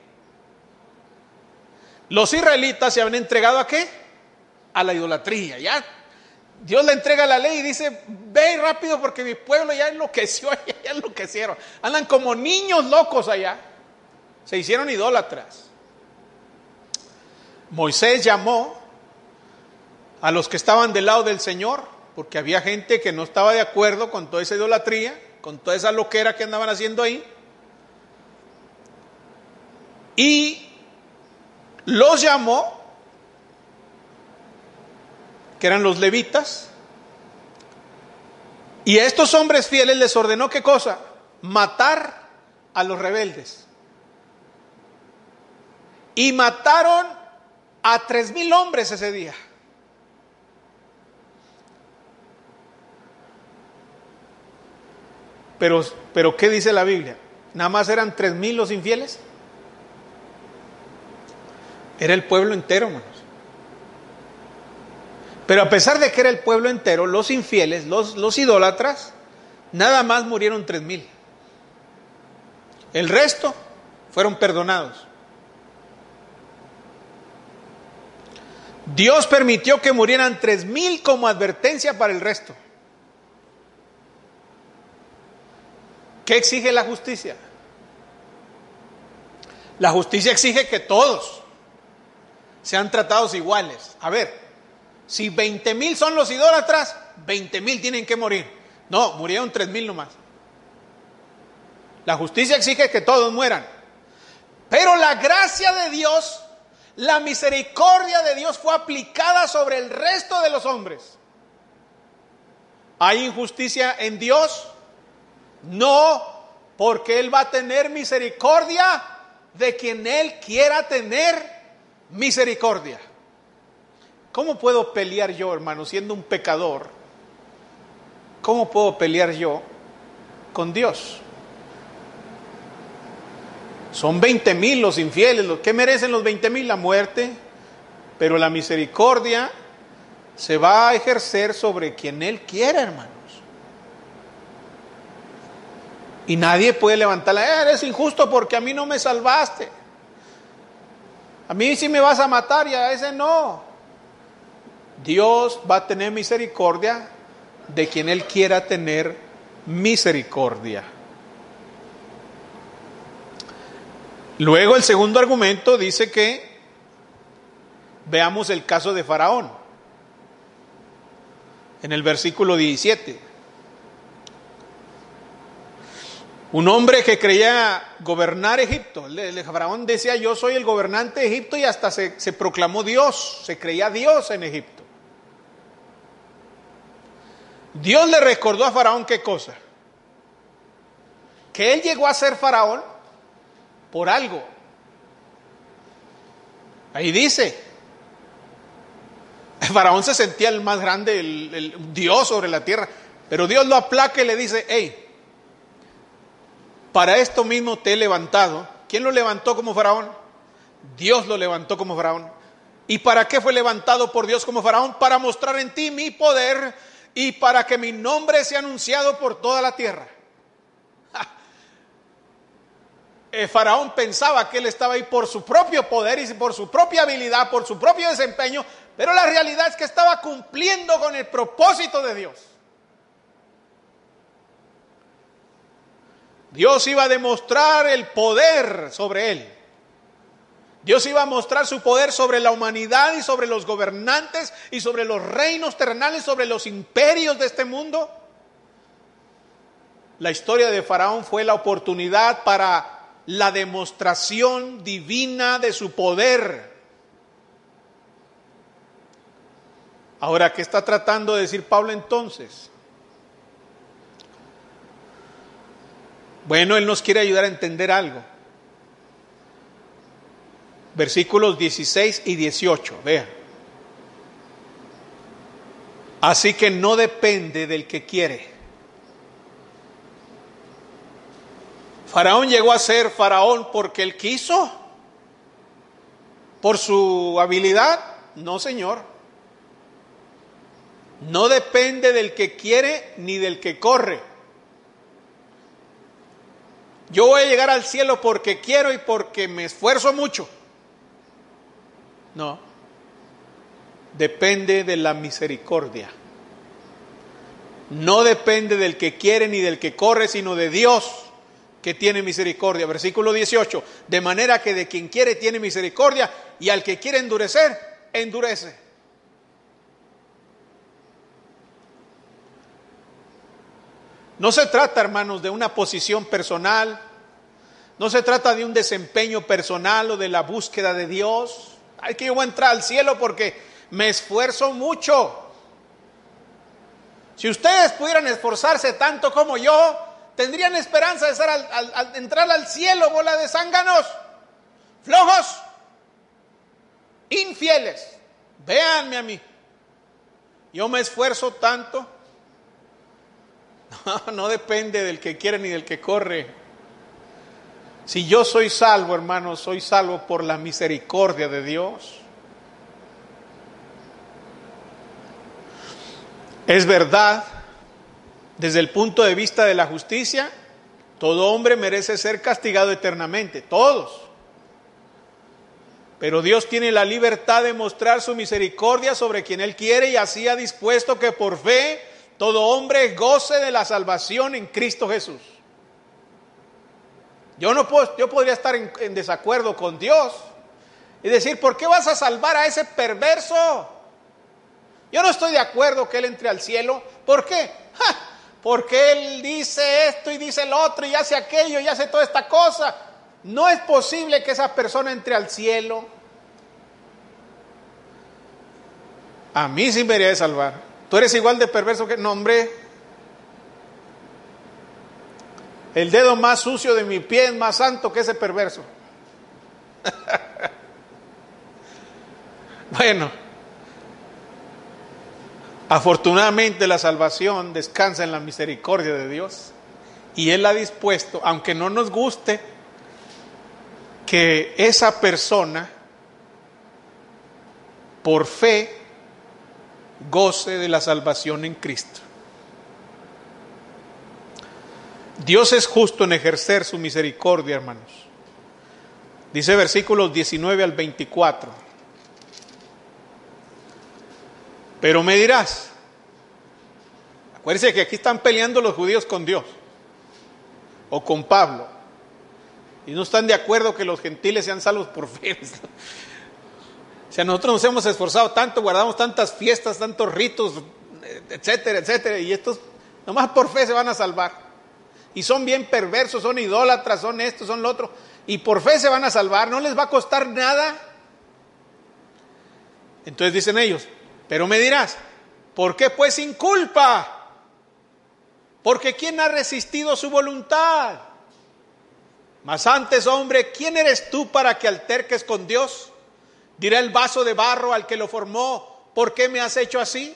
Los israelitas se habían entregado ¿a qué? A la idolatría. Ya Dios le entrega la ley y dice: ve rápido porque mi pueblo ya enloqueció, ya enloquecieron. Andan como niños locos allá. Se hicieron idólatras. Moisés llamó a los que estaban del lado del Señor, porque había gente que no estaba de acuerdo con toda esa idolatría, con toda esa loquera que andaban haciendo ahí. Y los llamó, que eran los levitas, y a estos hombres fieles les ordenó ¿qué cosa? Matar a los rebeldes. Y mataron a tres mil hombres ese día. Pero, pero ¿qué dice la Biblia? ¿Nada más eran tres mil los infieles? Era el pueblo entero, hermanos. Pero a pesar de que era el pueblo entero, los infieles, los, los idólatras, nada más murieron tres mil. El resto fueron perdonados. Dios permitió que murieran tres mil como advertencia para el resto. ¿Qué exige la justicia? La justicia exige que todos sean tratados iguales. A ver, si veinte mil son los idólatras, veinte mil tienen que morir. No, murieron tres mil nomás. La justicia exige que todos mueran. Pero la gracia de Dios la misericordia de Dios fue aplicada sobre el resto de los hombres. ¿Hay injusticia en Dios? No, porque Él va a tener misericordia de quien Él quiera tener misericordia. ¿Cómo puedo pelear yo, hermano, siendo un pecador? ¿Cómo puedo pelear yo con Dios? Son veinte mil los infieles. ¿Qué merecen los veinte mil? La muerte. Pero la misericordia se va a ejercer sobre quien Él quiera, hermanos. Y nadie puede levantarla. Eh, eres injusto porque a mí no me salvaste. A mí sí me vas a matar y a ese no. Dios va a tener misericordia de quien Él quiera tener misericordia. Luego el segundo argumento dice que veamos el caso de Faraón. En el versículo diecisiete. Un hombre que creía gobernar Egipto. El, el Faraón decía: yo soy el gobernante de Egipto, y hasta se, se proclamó Dios, se creía Dios en Egipto. Dios le recordó a Faraón ¿qué cosa? Que él llegó a ser Faraón por algo. Ahí dice, el Faraón se sentía el más grande, el, el Dios sobre la tierra, pero Dios lo aplaca y le dice: hey, para esto mismo te he levantado. ¿Quién lo levantó como Faraón? Dios lo levantó como Faraón. ¿Y para qué fue levantado por Dios como Faraón? Para mostrar en ti mi poder y para que mi nombre sea anunciado por toda la tierra. El Faraón pensaba que él estaba ahí por su propio poder y por su propia habilidad, por su propio desempeño, pero la realidad es que estaba cumpliendo con el propósito de Dios. Dios iba a demostrar el poder sobre él. Dios iba a mostrar su poder sobre la humanidad y sobre los gobernantes y sobre los reinos terrenales, sobre los imperios de este mundo. La historia de Faraón fue la oportunidad para la demostración divina de su poder. Ahora, ¿qué está tratando de decir Pablo entonces? Bueno, él nos quiere ayudar a entender algo. Versículos dieciséis y dieciocho, vean. Así que no depende del que quiere. Faraón llegó a ser faraón porque él quiso, por su habilidad. No, señor. No depende del que quiere ni del que corre. Yo voy a llegar al cielo porque quiero y porque me esfuerzo mucho. No. Depende de la misericordia. No depende del que quiere ni del que corre, sino de Dios, que tiene misericordia. Versículo dieciocho. De manera que de quien quiere tiene misericordia, y al que quiere endurecer, endurece. No se trata, hermanos, de una posición personal. No se trata de un desempeño personal o de la búsqueda de Dios. Ay, que yo voy a entrar al cielo porque me esfuerzo mucho. Si ustedes pudieran esforzarse tanto como yo, tendrían esperanza de ser al, al, al entrar al cielo, bola de zánganos, flojos, infieles. Véanme a mí. Yo me esfuerzo tanto. No, no depende del que quiere ni del que corre. Si yo soy salvo, hermanos, soy salvo por la misericordia de Dios. Es verdad, desde el punto de vista de la justicia, todo hombre merece ser castigado eternamente, todos. Pero Dios tiene la libertad de mostrar su misericordia sobre quien Él quiere, y así ha dispuesto que por fe todo hombre goce de la salvación en Cristo Jesús. Yo no puedo, yo podría estar en, en desacuerdo con Dios y decir: ¿por qué vas a salvar a ese perverso? Yo no estoy de acuerdo que él entre al cielo. ¿Por qué? ¡Ja! Porque él dice esto y dice lo otro y hace aquello y hace toda esta cosa. No es posible que esa persona entre al cielo. A mí sí me debería de salvar. Tú eres igual de perverso que... No, hombre. El dedo más sucio de mi pie es más santo que ese perverso. Bueno, afortunadamente la salvación descansa en la misericordia de Dios y Él ha dispuesto, aunque no nos guste, que esa persona por fe goce de la salvación en Cristo. Dios es justo en ejercer su misericordia, hermanos. Dice versículos diecinueve al veinticuatro. Pero me dirás, acuérdense que aquí están peleando los judíos con Dios o con Pablo y no están de acuerdo que los gentiles sean salvos por fe. O sea, nosotros nos hemos esforzado tanto, guardamos tantas fiestas, tantos ritos, etcétera, etcétera, y estos nomás por fe se van a salvar. Y son bien perversos, son idólatras, son esto, son lo otro, y por fe se van a salvar, no les va a costar nada. Entonces dicen ellos, pero me dirás, ¿por qué pues sin culpa? Porque ¿quién ha resistido su voluntad? Mas antes, hombre, ¿quién eres tú para que alterques con Dios? Dirá el vaso de barro al que lo formó, ¿por qué me has hecho así?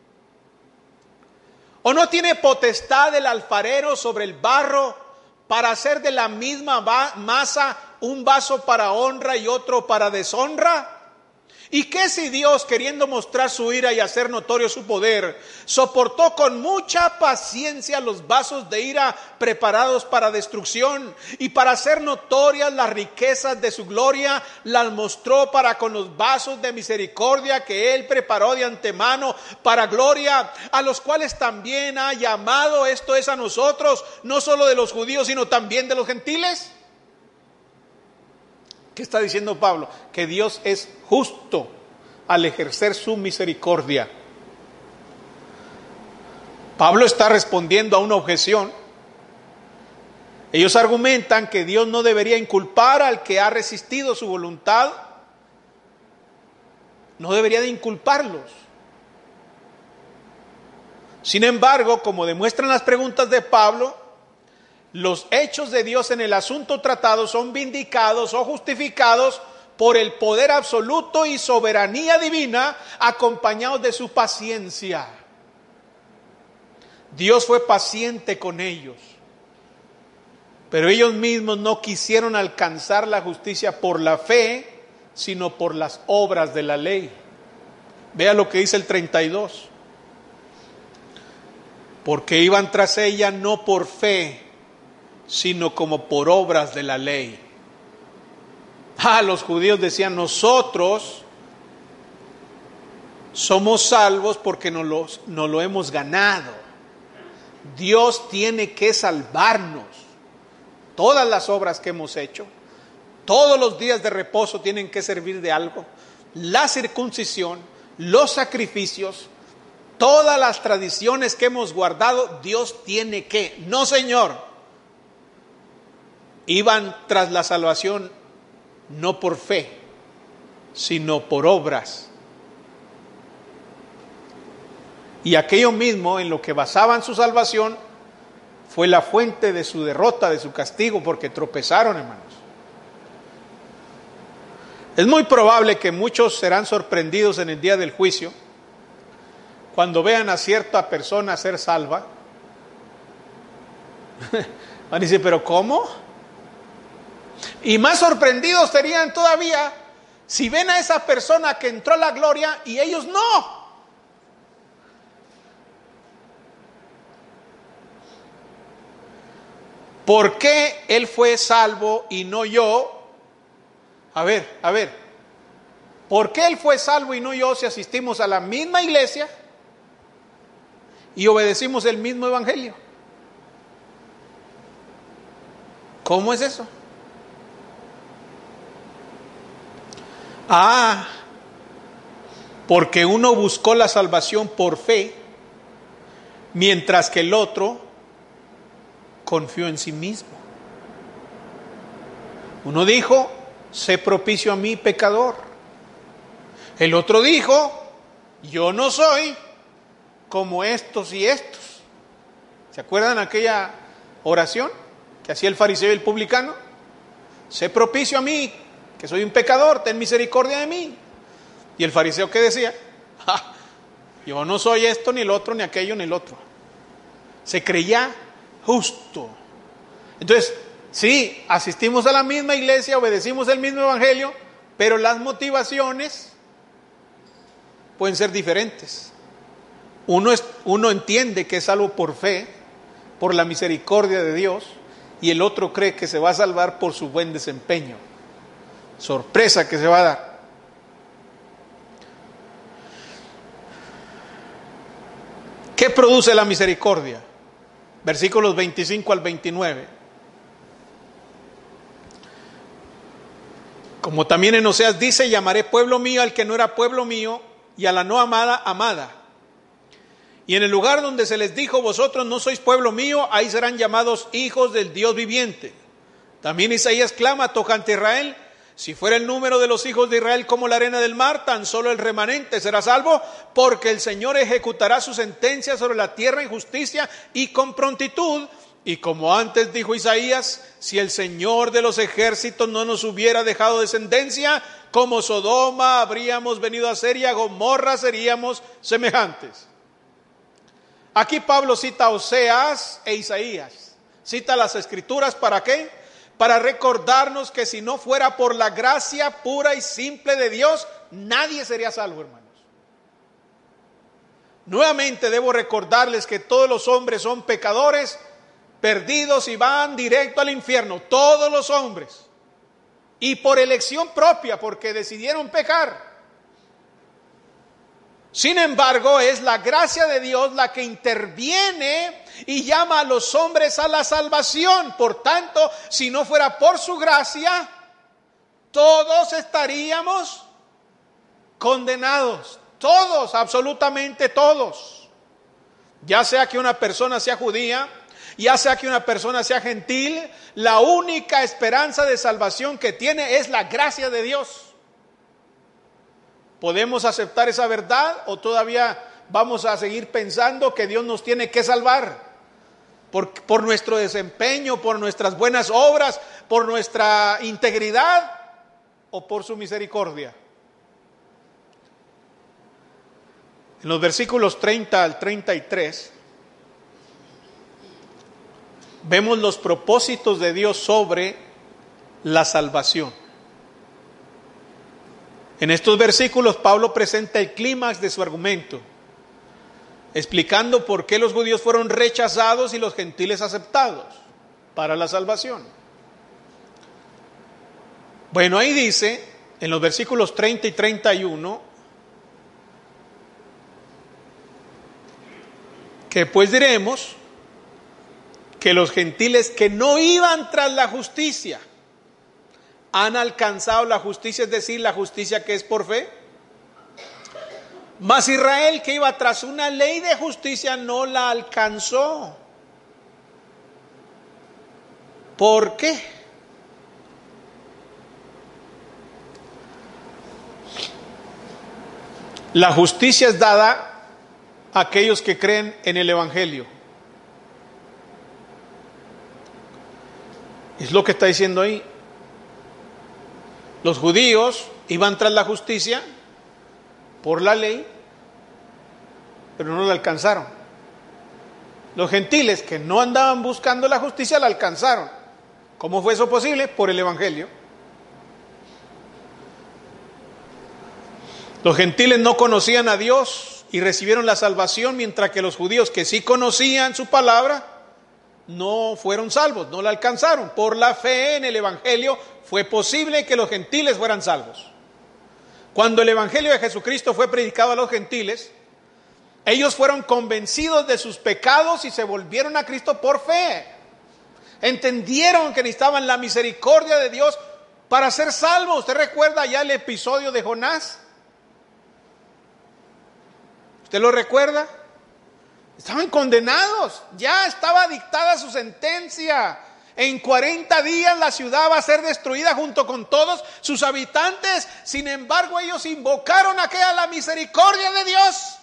¿O no tiene potestad el alfarero sobre el barro para hacer de la misma masa un vaso para honra y otro para deshonra? ¿Y qué si Dios, queriendo mostrar su ira y hacer notorio su poder, soportó con mucha paciencia los vasos de ira preparados para destrucción, y para hacer notorias las riquezas de su gloria, las mostró para con los vasos de misericordia que Él preparó de antemano para gloria, a los cuales también ha llamado, esto es a nosotros, no solo de los judíos, sino también de los gentiles? ¿Qué está diciendo Pablo? Que Dios es justo al ejercer su misericordia. Pablo está respondiendo a una objeción. Ellos argumentan que Dios no debería inculpar al que ha resistido su voluntad. No debería de inculparlos. Sin embargo, como demuestran las preguntas de Pablo, los hechos de Dios en el asunto tratado son vindicados o justificados por el poder absoluto y soberanía divina, acompañados de su paciencia. Dios fue paciente con ellos, pero ellos mismos no quisieron alcanzar la justicia por la fe, sino por las obras de la ley. Vea lo que dice el treinta y dos. Porque iban tras ella no por fe, sino como por obras de la ley. Ah, los judíos decían, nosotros somos salvos porque nos lo, nos lo hemos ganado. Dios tiene que salvarnos. Todas las obras que hemos hecho, todos los días de reposo tienen que servir de algo. La circuncisión, los sacrificios, todas las tradiciones que hemos guardado, Dios tiene que. No, Señor. Iban tras la salvación no por fe, sino por obras. Y aquello mismo en lo que basaban su salvación fue la fuente de su derrota, de su castigo, porque tropezaron, hermanos. Es muy probable que muchos serán sorprendidos en el día del juicio cuando vean a cierta persona ser salva. Van a decir, ¿pero cómo? Y más sorprendidos serían todavía si ven a esa persona que entró a la gloria y ellos no. ¿Por qué él fue salvo y no yo? A ver, a ver. ¿Por qué él fue salvo y no yo si asistimos a la misma iglesia y obedecimos el mismo evangelio? ¿Cómo es eso? Ah, porque uno buscó la salvación por fe, mientras que el otro confió en sí mismo. Uno dijo, sé propicio a mí, pecador. El otro dijo, yo no soy como estos y estos. ¿Se acuerdan aquella oración que hacía el fariseo y el publicano? Sé propicio a mí, que soy un pecador, ten misericordia de mí. Y el fariseo, ¿qué decía? ¡Ja! Yo no soy esto, ni el otro, ni aquello, ni el otro. Se creía justo. Entonces, sí, asistimos a la misma iglesia, obedecimos el mismo evangelio, pero las motivaciones pueden ser diferentes. Uno, es, uno entiende que es salvo por fe, por la misericordia de Dios, y el otro cree que se va a salvar por su buen desempeño. Sorpresa que se va a dar. ¿Qué produce la misericordia? Versículos veinticinco al veintinueve. Como también en Oseas dice, llamaré pueblo mío al que no era pueblo mío, y a la no amada, amada. Y en el lugar donde se les dijo, vosotros no sois pueblo mío, ahí serán llamados hijos del Dios viviente. También Isaías clama tocante a Israel, si fuera el número de los hijos de Israel como la arena del mar, tan solo el remanente será salvo, porque el Señor ejecutará su sentencia sobre la tierra en justicia y con prontitud. Y como antes dijo Isaías, si el Señor de los ejércitos no nos hubiera dejado descendencia, como Sodoma habríamos venido a ser y a Gomorra seríamos semejantes. Aquí Pablo cita a Oseas e Isaías. Cita las escrituras, ¿para qué? Para recordarnos que si no fuera por la gracia pura y simple de Dios, nadie sería salvo, hermanos. Nuevamente debo recordarles que todos los hombres son pecadores, perdidos y van directo al infierno, todos los hombres. Y por elección propia, porque decidieron pecar. Sin embargo, es la gracia de Dios la que interviene y llama a los hombres a la salvación. Por tanto, si no fuera por su gracia, todos estaríamos condenados. Todos, absolutamente todos. Ya sea que una persona sea judía, ya sea que una persona sea gentil, la única esperanza de salvación que tiene es la gracia de Dios. ¿Podemos aceptar esa verdad o todavía vamos a seguir pensando que Dios nos tiene que salvar? Por, por nuestro desempeño, por nuestras buenas obras, por nuestra integridad o por su misericordia. En los versículos treinta al treinta y tres vemos los propósitos de Dios sobre la salvación. En estos versículos Pablo presenta el clímax de su argumento, explicando por qué los judíos fueron rechazados y los gentiles aceptados para la salvación. Bueno, ahí dice, en los versículos treinta y treinta y uno, que pues diremos que los gentiles que no iban tras la justicia han alcanzado la justicia, es decir, la justicia que es por fe. Mas Israel, que iba tras una ley de justicia, no la alcanzó. ¿Por qué? La justicia es dada a aquellos que creen en el Evangelio. Es lo que está diciendo ahí. Los judíos iban tras la justicia por la ley, pero no la alcanzaron. Los gentiles que no andaban buscando la justicia la alcanzaron. ¿Cómo fue eso posible? Por el Evangelio. Los gentiles no conocían a Dios y recibieron la salvación, mientras que los judíos que sí conocían su palabra no fueron salvos, no la alcanzaron. Por la fe en el Evangelio fue posible que los gentiles fueran salvos. Cuando el Evangelio de Jesucristo fue predicado a los gentiles, ellos fueron convencidos de sus pecados y se volvieron a Cristo por fe. Entendieron que necesitaban la misericordia de Dios para ser salvos. ¿Usted recuerda ya el episodio de Jonás? ¿Usted lo recuerda? Estaban condenados, ya estaba dictada su sentencia. En cuarenta días la ciudad va a ser destruida junto con todos sus habitantes. Sin embargo, ellos invocaron aquella la misericordia de Dios.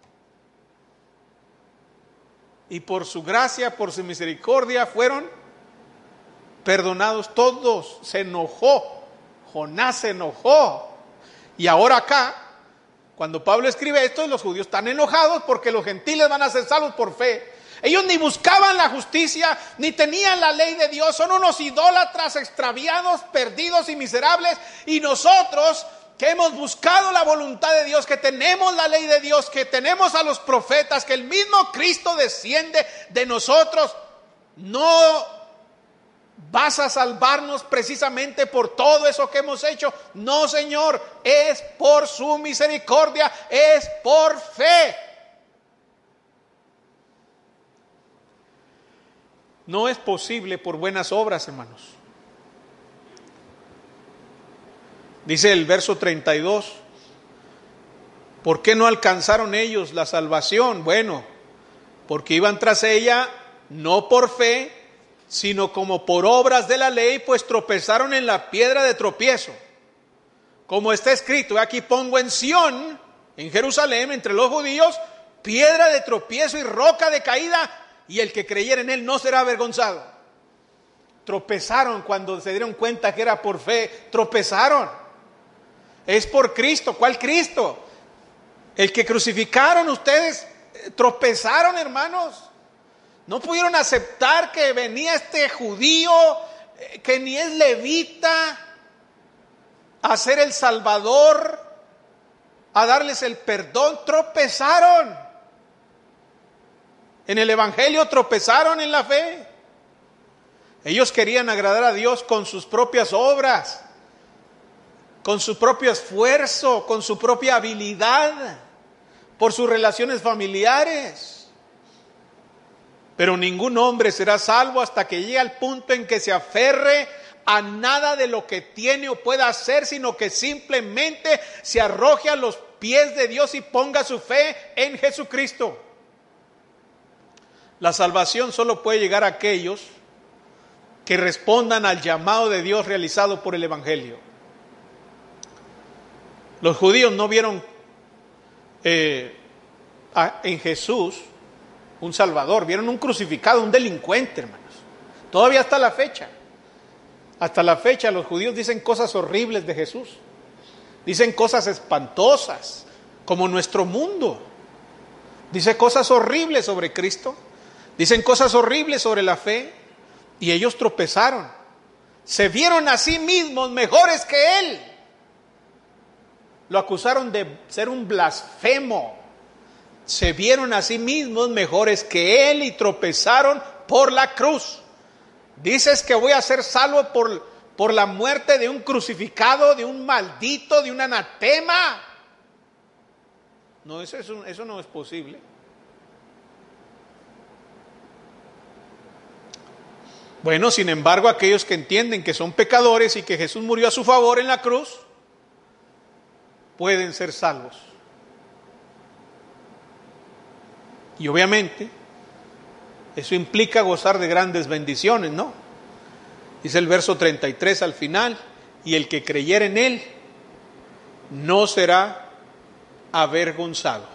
Y por su gracia, por su misericordia, fueron perdonados todos. Se enojó. Jonás se enojó. Y ahora acá, cuando Pablo escribe esto, los judíos están enojados porque los gentiles van a ser salvos por fe. Ellos ni buscaban la justicia, ni tenían la ley de Dios. Son unos idólatras extraviados, perdidos y miserables. Y nosotros, que hemos buscado la voluntad de Dios, que tenemos la ley de Dios, que tenemos a los profetas, que el mismo Cristo desciende de nosotros, no vas a salvarnos precisamente por todo eso que hemos hecho. No, Señor, es por su misericordia, es por fe. No es posible por buenas obras, hermanos. Dice el verso treinta y dos, ¿por qué no alcanzaron ellos la salvación? Bueno, porque iban tras ella no por fe, sino como por obras de la ley, pues tropezaron en la piedra de tropiezo. Como está escrito, aquí pongo en Sión, en Jerusalén, entre los judíos, piedra de tropiezo y roca de caída, y el que creyera en él no será avergonzado. Tropezaron cuando se dieron cuenta que era por fe, tropezaron. Es por Cristo. ¿Cuál Cristo? El que crucificaron ustedes, tropezaron, hermanos. No pudieron aceptar que venía este judío, que ni es levita, a ser el Salvador, a darles el perdón. Tropezaron. En el Evangelio tropezaron en la fe. Ellos querían agradar a Dios con sus propias obras, con su propio esfuerzo, con su propia habilidad, por sus relaciones familiares. Pero ningún hombre será salvo hasta que llegue al punto en que se aferre a nada de lo que tiene o pueda hacer, sino que simplemente se arroje a los pies de Dios y ponga su fe en Jesucristo. La salvación solo puede llegar a aquellos que respondan al llamado de Dios realizado por el Evangelio. Los judíos no vieron eh, a, en Jesús un Salvador, vieron un crucificado, un delincuente, hermanos. Todavía hasta la fecha, hasta la fecha los judíos dicen cosas horribles de Jesús. Dicen cosas espantosas, como nuestro mundo. Dice cosas horribles sobre Cristo. Dicen cosas horribles sobre la fe, y ellos tropezaron. Se vieron a sí mismos mejores que Él. Lo acusaron de ser un blasfemo. Se vieron a sí mismos mejores que Él y tropezaron por la cruz. Dices que voy a ser salvo por, por la muerte de un crucificado, de un maldito, de un anatema. No, eso, eso, eso no es posible. Bueno, sin embargo, aquellos que entienden que son pecadores y que Jesús murió a su favor en la cruz, pueden ser salvos. Y obviamente, eso implica gozar de grandes bendiciones, ¿no? Dice el verso treinta y tres al final, y el que creyere en Él no será avergonzado.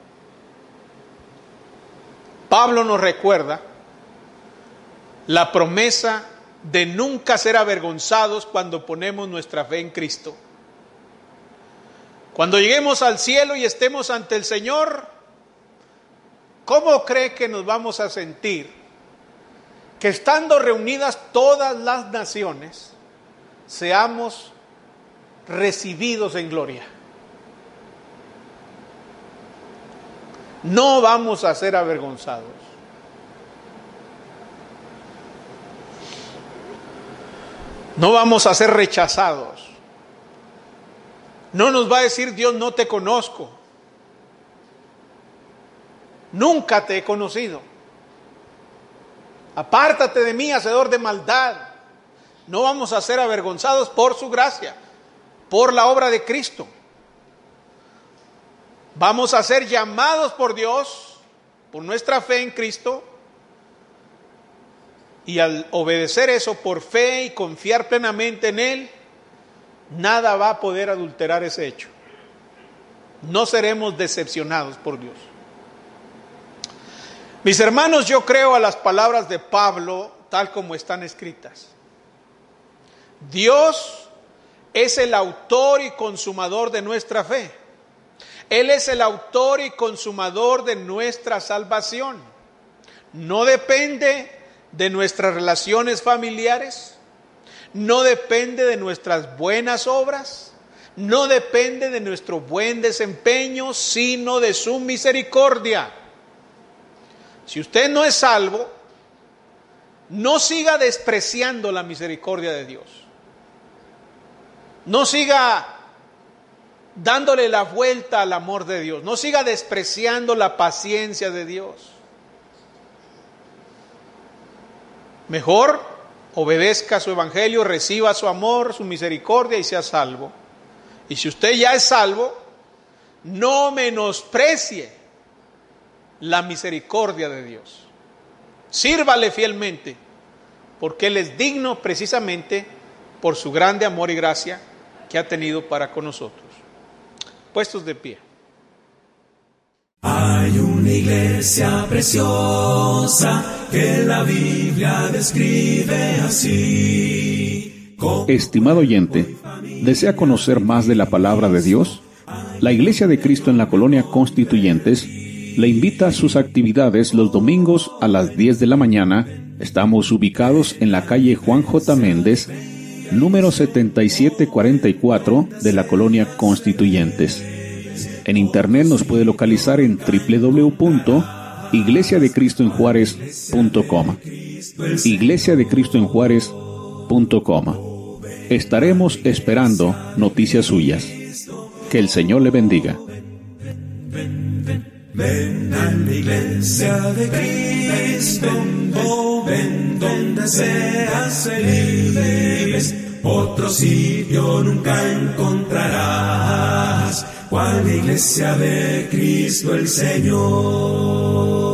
Pablo nos recuerda la promesa de nunca ser avergonzados cuando ponemos nuestra fe en Cristo. Cuando lleguemos al cielo y estemos ante el Señor, ¿cómo cree que nos vamos a sentir? Que estando reunidas todas las naciones, seamos recibidos en gloria. No vamos a ser avergonzados. No vamos a ser rechazados. No nos va a decir Dios, no te conozco. Nunca te he conocido. Apártate de mí, hacedor de maldad. No vamos a ser avergonzados por su gracia, por la obra de Cristo. Vamos a ser llamados por Dios, por nuestra fe en Cristo, Y al obedecer eso por fe y confiar plenamente en Él, nada va a poder adulterar ese hecho. No seremos decepcionados por Dios. Mis hermanos, yo creo a las palabras de Pablo tal como están escritas. Dios es el autor y consumador de nuestra fe. Él es el autor y consumador de nuestra salvación. No depende de nuestras relaciones familiares, no depende de nuestras buenas obras, no depende de nuestro buen desempeño, sino de su misericordia. Si usted no es salvo, no siga despreciando la misericordia de Dios. No siga dándole la vuelta al amor de Dios. No siga despreciando la paciencia de Dios. Mejor obedezca su evangelio, reciba su amor, su misericordia y sea salvo. Y si usted ya es salvo, no menosprecie la misericordia de Dios. Sírvale fielmente, porque Él es digno precisamente por su grande amor y gracia que ha tenido para con nosotros. Puestos de pie. Hay una iglesia preciosa que la Biblia describe así. Estimado oyente, ¿desea conocer más de la palabra de Dios? La Iglesia de Cristo en la Colonia Constituyentes le invita a sus actividades los domingos a las diez de la mañana. Estamos ubicados en la calle Juan J. Méndez, número setenta y siete cuarenta y cuatro de la Colonia Constituyentes. En internet nos puede localizar en doble u doble u doble u punto iglesia de cristo en juárez punto com. iglesia de cristo en juárez punto com. Estaremos esperando noticias suyas. Que el Señor le bendiga. Ven a la iglesia de Cristo, oh, ven donde seas feliz. Otro sitio nunca encontrarás, cual iglesia de Cristo el Señor.